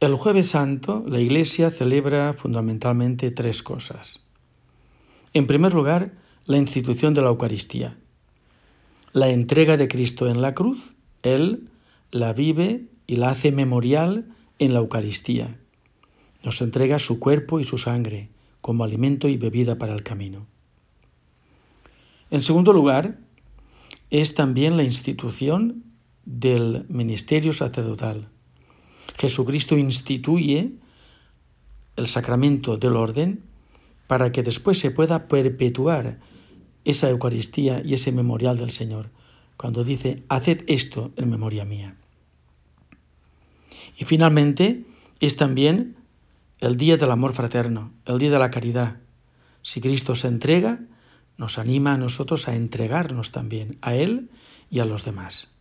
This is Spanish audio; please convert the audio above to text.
El Jueves Santo, la Iglesia celebra fundamentalmente tres cosas. En primer lugar, la institución de la Eucaristía. La entrega de Cristo en la cruz, Él la vive y la hace memorial en la Eucaristía. Nos entrega su cuerpo y su sangre como alimento y bebida para el camino. En segundo lugar, es también la institución del ministerio sacerdotal. Jesucristo instituye el sacramento del orden para que después se pueda perpetuar esa Eucaristía y ese memorial del Señor, cuando dice, haced esto en memoria mía. Y finalmente es también el día del amor fraterno, el día de la caridad. Si Cristo se entrega, nos anima a nosotros a entregarnos también a Él y a los demás.